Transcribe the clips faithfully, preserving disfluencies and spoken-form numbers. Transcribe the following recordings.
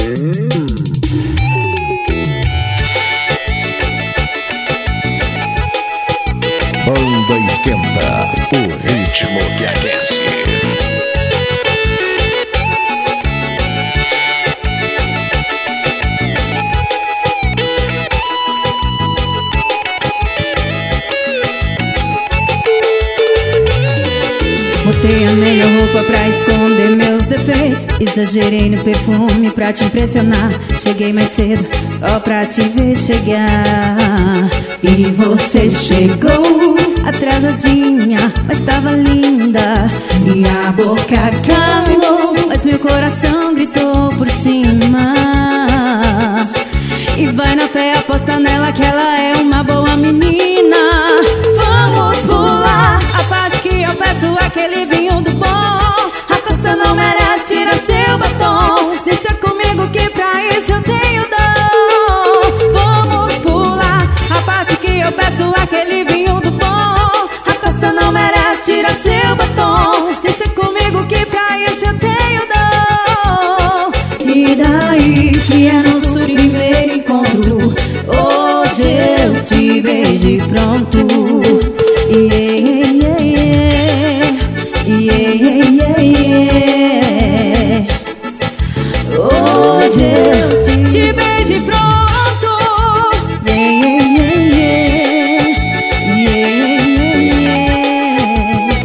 Banda Esquenta, o ritmo que aquece. Botei a melhor roupa pra esconder meus defeitos. Exagerei no perfume pra te impressionar. Cheguei mais cedo só pra te ver chegar. E você chegou atrasadinha, mas tava linda. E a boca calou, mas meu coração gritou por cima. E vai na fé, aposta nela que ela é uma boa menina. Vamos pular a parte que eu peço, aquele vinho do bom. A taça não merece, tira seu batom. Deixa comigo que pra isso eu tenho dom. Vamos pular a parte que eu peço, aquele vinho do bom. A taça não merece, tira seu batom. Deixa comigo que pra isso eu tenho dom. E daí que é nosso primeiro encontro, hoje eu te beijo e pronto. Yeah, yeah, yeah. Yeah, yeah, yeah. Hoje eu te, te beijo e pronto. Yeah, yeah, yeah. Yeah, yeah, yeah.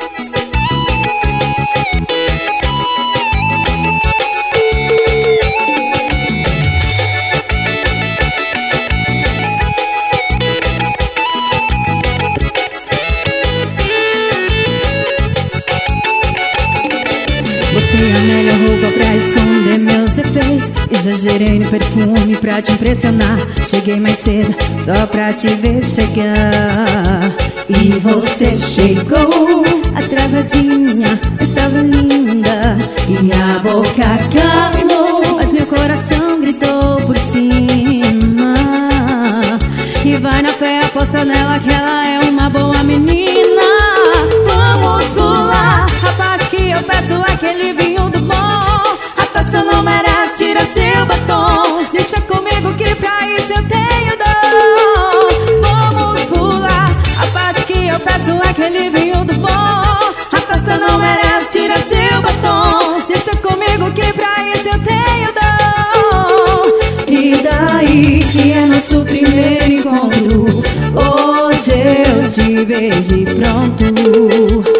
Botei a melhor roupa pra esconder meus defeitos. Exagerei no perfume pra te impressionar. Cheguei mais cedo só pra te ver chegar. E você chegou atrasadinha, estava linda. E a boca calou, mas meu coração gritou por cima. E vai na fé, aposta nela que ela é uma boa menina. Vamos pular a parte que eu peço, aquele vinho do bom. A taça não merece, tira seu batom. Deixa comigo que pra isso eu tenho dom. Vamos pular a parte que eu peço, aquele vinho do bom. A taça não merece, tira seu batom. Deixa comigo que pra isso eu tenho dom. E daí que é nosso primeiro encontro, hoje eu te beijo e pronto.